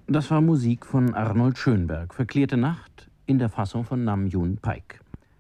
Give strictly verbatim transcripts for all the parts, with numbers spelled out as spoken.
Das war Musik von Arnold Schönberg, Verklärte Nacht in der Fassung von Nam June Paik.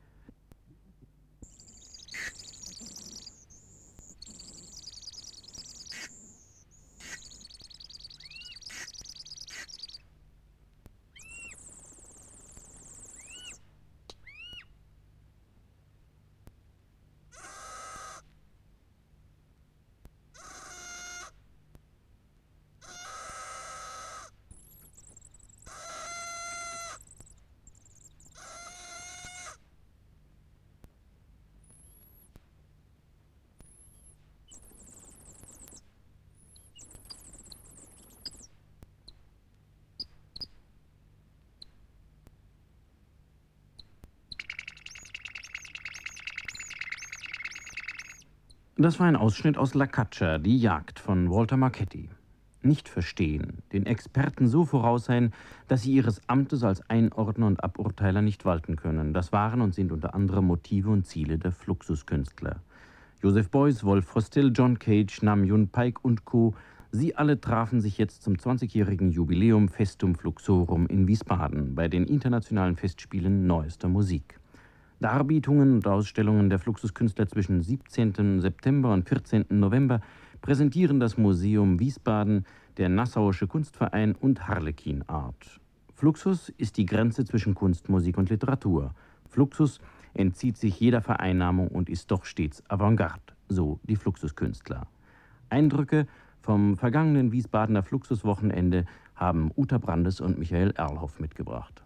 Das war ein Ausschnitt aus La Caccia, die Jagd von Walter Marchetti. Nicht verstehen, den Experten so voraus sein, dass sie ihres Amtes als Einordner und Aburteiler nicht walten können. Das waren und sind unter anderem Motive und Ziele der Fluxuskünstler. Joseph Beuys, Wolf Vostell, John Cage, Nam June Paik und Co. Sie alle trafen sich jetzt zum zwanzigjährigen Jubiläum Festum Fluxorum in Wiesbaden bei den internationalen Festspielen neuester Musik. Darbietungen und Ausstellungen der Fluxuskünstler zwischen siebzehnten September und vierzehnten November präsentieren das Museum Wiesbaden, der Nassauische Kunstverein und Harlekin Art. Fluxus ist die Grenze zwischen Kunst, Musik und Literatur. Fluxus entzieht sich jeder Vereinnahmung und ist doch stets Avantgarde, so die Fluxuskünstler. Eindrücke vom vergangenen Wiesbadener Fluxuswochenende haben Uta Brandes und Michael Erlhoff mitgebracht.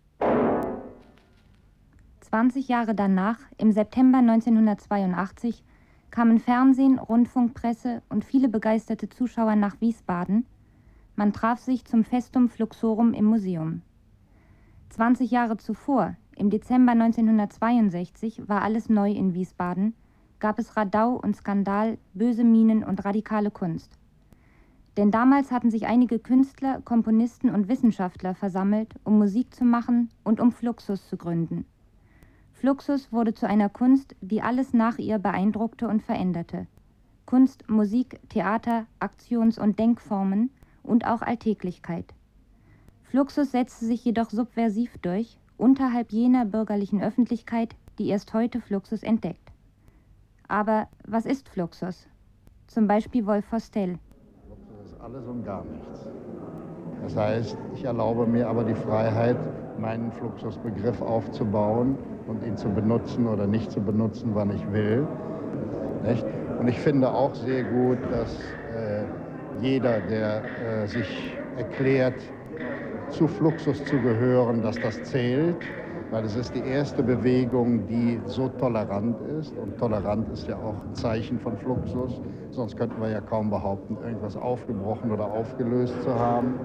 zwanzig Jahre danach, im September neunzehnhundertzweiundachtzig, kamen Fernsehen, Rundfunk, Presse und viele begeisterte Zuschauer nach Wiesbaden. Man traf sich zum Festum Fluxorum im Museum. zwanzig Jahre zuvor, im Dezember neunzehnhundertzweiundsechzig, war alles neu in Wiesbaden, gab es Radau und Skandal, böse Mienen und radikale Kunst. Denn damals hatten sich einige Künstler, Komponisten und Wissenschaftler versammelt, um Musik zu machen und um Fluxus zu gründen. Fluxus wurde zu einer Kunst, die alles nach ihr beeindruckte und veränderte. Kunst, Musik, Theater, Aktions- und Denkformen und auch Alltäglichkeit. Fluxus setzte sich jedoch subversiv durch, unterhalb jener bürgerlichen Öffentlichkeit, die erst heute Fluxus entdeckt. Aber was ist Fluxus? Zum Beispiel Wolf Vostell. Fluxus ist alles und gar nichts. Das heißt, ich erlaube mir aber die Freiheit, meinen Fluxusbegriff aufzubauen und ihn zu benutzen oder nicht zu benutzen, wann ich will. Nicht? Und ich finde auch sehr gut, dass äh, jeder, der äh, sich erklärt, zu Fluxus zu gehören, dass das zählt, weil es ist die erste Bewegung, die so tolerant ist. Und tolerant ist ja auch ein Zeichen von Fluxus, sonst könnten wir ja kaum behaupten, irgendwas aufgebrochen oder aufgelöst zu haben.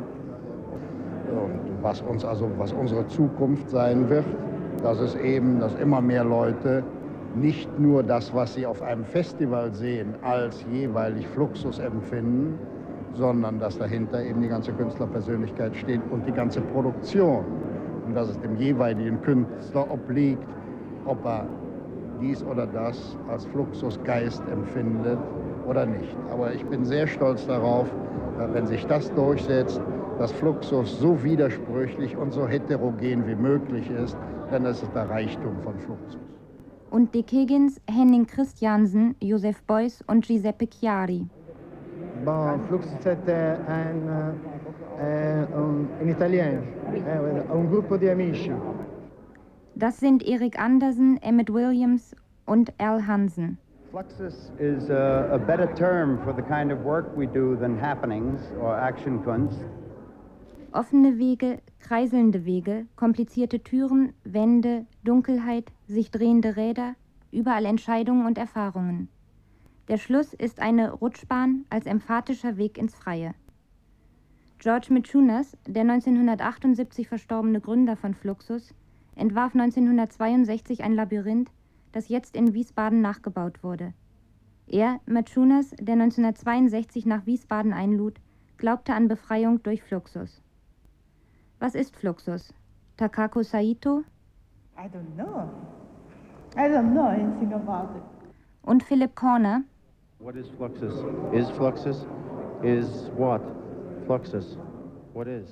Und was uns also, was unsere Zukunft sein wird, das ist eben, dass immer mehr Leute nicht nur das, was sie auf einem Festival sehen, als jeweilig Fluxus empfinden, sondern dass dahinter eben die ganze Künstlerpersönlichkeit steht und die ganze Produktion. Und dass es dem jeweiligen Künstler obliegt, ob er dies oder das als Fluxusgeist empfindet oder nicht. Aber ich bin sehr stolz darauf, wenn sich das durchsetzt, dass Fluxus so widersprüchlich und so heterogen wie möglich ist, denn das ist der Reichtum von Fluxus. Und De Kegins, Henning Christiansen, Joseph Beuys und Giuseppe Chiari. Bon, Fluxus c'était un, un, un, un Italien, un gruppo di amici. Das sind Erik Andersen, Emmett Williams und Al Hansen. Fluxus is a, a better term for the kind of work we do than happenings or action kunst. Offene Wege, kreiselnde Wege, komplizierte Türen, Wände, Dunkelheit, sich drehende Räder, überall Entscheidungen und Erfahrungen. Der Schluss ist eine Rutschbahn als emphatischer Weg ins Freie. George Maciunas, der neunzehnhundertachtundsiebzig verstorbene Gründer von Fluxus, entwarf neunzehnhundertzweiundsechzig ein Labyrinth, das jetzt in Wiesbaden nachgebaut wurde. Er, Maciunas, der neunzehnhundertzweiundsechzig nach Wiesbaden einlud, glaubte an Befreiung durch Fluxus. Was ist Fluxus? Takako Saito? I don't know. I don't know anything about it. Und Philip Corner? What is Fluxus? Is Fluxus? Is what? Fluxus. What is?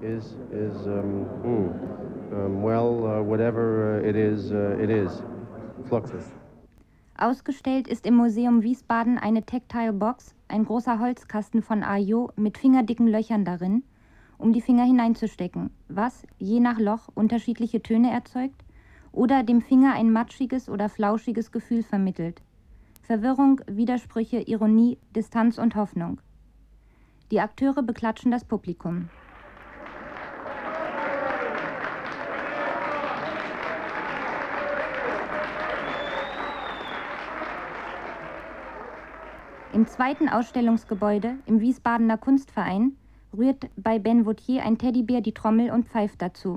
is, is um, mm, um, well, uh, whatever it is, uh, it is. Fluxus. Ausgestellt ist im Museum Wiesbaden eine Tactile Box, ein großer Holzkasten von Ajo mit fingerdicken Löchern darin, um die Finger hineinzustecken, was, je nach Loch, unterschiedliche Töne erzeugt oder dem Finger ein matschiges oder flauschiges Gefühl vermittelt. Verwirrung, Widersprüche, Ironie, Distanz und Hoffnung. Die Akteure beklatschen das Publikum. Im zweiten Ausstellungsgebäude, im Wiesbadener Kunstverein, rührt bei Ben Vautier ein Teddybär die Trommel und pfeift dazu.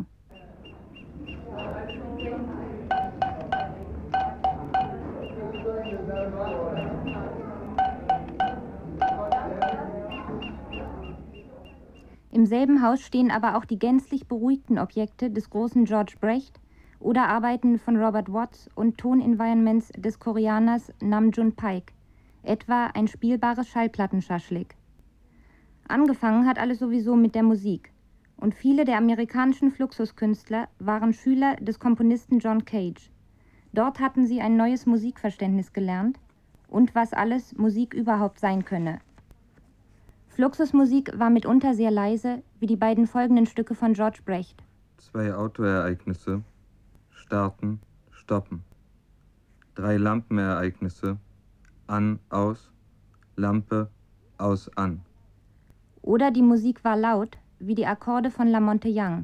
Im selben Haus stehen aber auch die gänzlich beruhigten Objekte des großen George Brecht oder Arbeiten von Robert Watts und Tonenvironments des Koreaners Nam June Paik, etwa ein spielbares Schallplattenschaschlik. Angefangen hat alles sowieso mit der Musik und viele der amerikanischen Fluxuskünstler waren Schüler des Komponisten John Cage. Dort hatten sie ein neues Musikverständnis gelernt und was alles Musik überhaupt sein könne. Fluxusmusik war mitunter sehr leise, wie die beiden folgenden Stücke von George Brecht. Zwei Autoereignisse, starten, stoppen. Drei Lampenereignisse, an, aus, Lampe, aus, an. Oder die Musik war laut, wie die Akkorde von La Monte Young.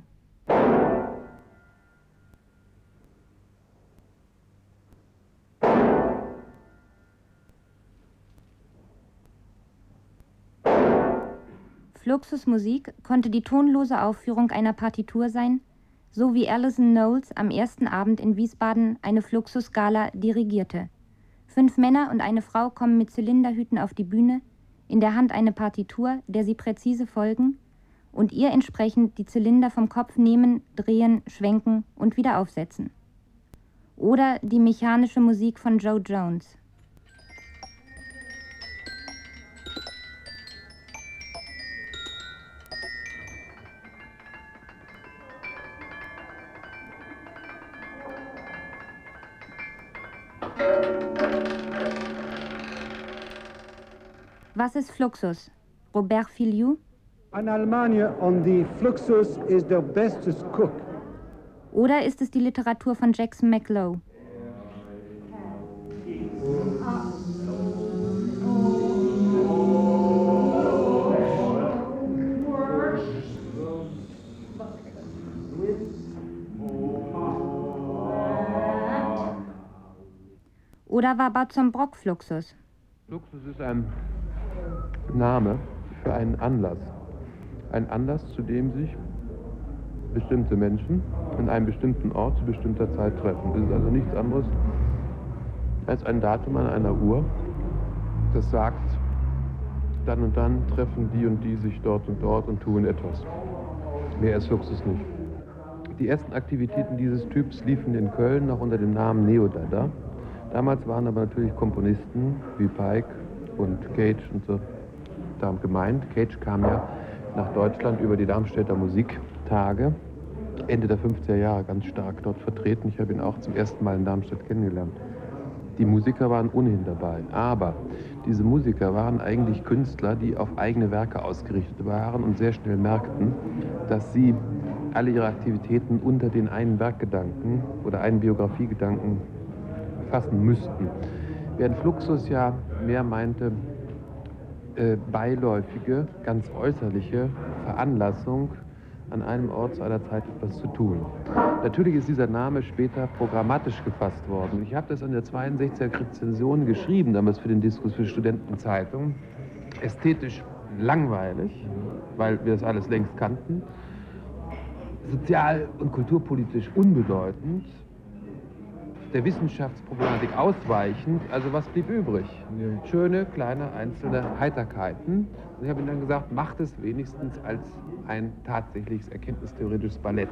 Fluxusmusik konnte die tonlose Aufführung einer Partitur sein, so wie Alison Knowles am ersten Abend in Wiesbaden eine Fluxus-Gala dirigierte. Fünf Männer und eine Frau kommen mit Zylinderhüten auf die Bühne, in der Hand eine Partitur, der sie präzise folgen und ihr entsprechend die Zylinder vom Kopf nehmen, drehen, schwenken und wieder aufsetzen. Oder die mechanische Musik von Joe Jones. Was ist Fluxus? Robert Filiou? In Allemagne on the Fluxus is the bestest cook. Oder ist es die Literatur von Jackson McLough? Oder war Barton Brock Fluxus? Fluxus ist ein Name für einen Anlass. Ein Anlass, zu dem sich bestimmte Menschen an einem bestimmten Ort zu bestimmter Zeit treffen. Das ist also nichts anderes als ein Datum an einer Uhr, das sagt, dann und dann treffen die und die sich dort und dort und tun etwas. Mehr ist Fluxus nicht. Die ersten Aktivitäten dieses Typs liefen in Köln noch unter dem Namen Neodada. Damals waren aber natürlich Komponisten wie Paik und Cage und so da gemeint. Cage kam ja nach Deutschland über die Darmstädter Musiktage, Ende der fünfziger Jahre ganz stark dort vertreten. Ich habe ihn auch zum ersten Mal in Darmstadt kennengelernt. Die Musiker waren ohnehin dabei, aber diese Musiker waren eigentlich Künstler, die auf eigene Werke ausgerichtet waren und sehr schnell merkten, dass sie alle ihre Aktivitäten unter den einen Werkgedanken oder einen Biografiegedanken fassen müssten. Während Fluxus ja mehr meinte, äh, beiläufige, ganz äußerliche Veranlassung, an einem Ort zu einer Zeit etwas zu tun. Natürlich ist dieser Name später programmatisch gefasst worden. Ich habe das in der zweiundsechziger Rezension geschrieben, damals für den Diskus für Studentenzeitung. Ästhetisch langweilig, weil wir das alles längst kannten. Sozial- und kulturpolitisch unbedeutend. Der Wissenschaftsproblematik ausweichend, also was blieb übrig? Schöne, kleine, einzelne Heiterkeiten. Und ich habe ihm dann gesagt, macht es wenigstens als ein tatsächliches erkenntnistheoretisches Ballett.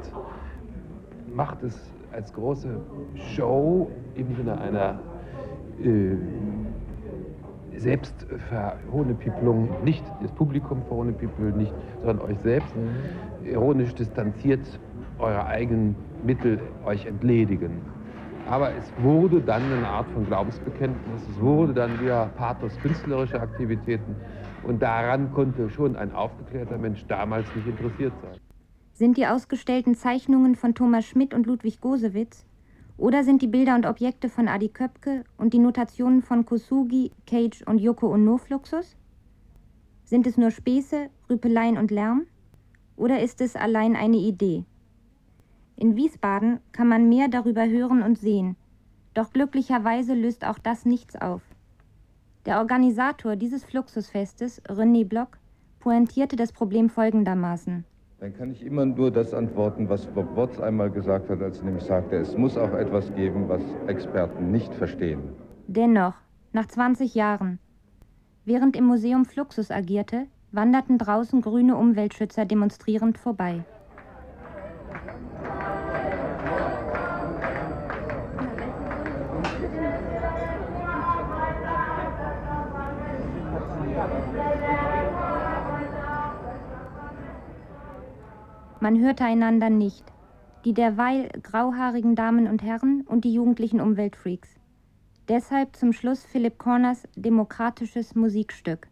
Macht es als große Show im Sinne einer äh, Selbstverhohnepiepelung, nicht das Publikum verhohnepiepelt, nicht, sondern euch selbst mhm. ironisch distanziert, eure eigenen Mittel euch entledigen. Aber es wurde dann eine Art von Glaubensbekenntnis, es wurde dann wieder Pathos künstlerische Aktivitäten und daran konnte schon ein aufgeklärter Mensch damals nicht interessiert sein. Sind die ausgestellten Zeichnungen von Thomas Schmidt und Ludwig Gosewitz oder sind die Bilder und Objekte von Adi Köpke und die Notationen von Kosugi, Cage und Yoko Ono Fluxus? Sind es nur Späße, Rüpeleien und Lärm? Oder ist es allein eine Idee? In Wiesbaden kann man mehr darüber hören und sehen, doch glücklicherweise löst auch das nichts auf. Der Organisator dieses Fluxusfestes, René Block, pointierte das Problem folgendermaßen. Dann kann ich immer nur das antworten, was Bob Watts einmal gesagt hat, als er nämlich sagte, es muss auch etwas geben, was Experten nicht verstehen. Dennoch, nach zwanzig Jahren, während im Museum Fluxus agierte, wanderten draußen grüne Umweltschützer demonstrierend vorbei. Man hörte einander nicht, die derweil grauhaarigen Damen und Herren und die jugendlichen Umweltfreaks. Deshalb zum Schluss Philip Corners demokratisches Musikstück.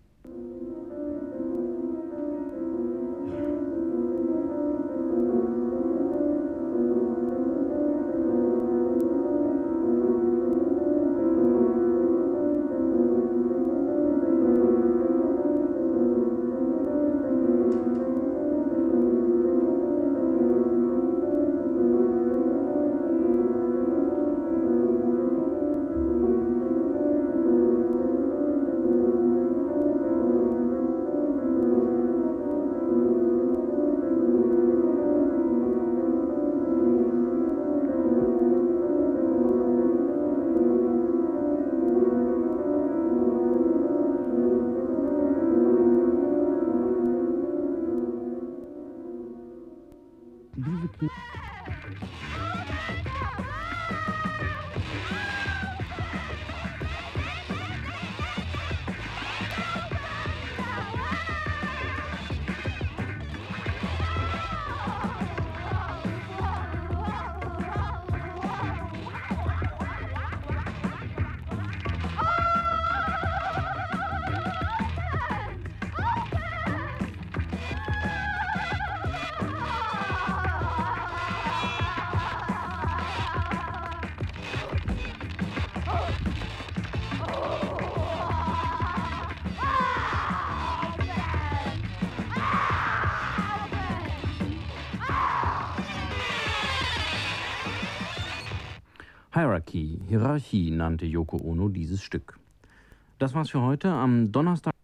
Hierarchy, Hierarchie nannte Yoko Ono dieses Stück. Das war's für heute. Am Donnerstag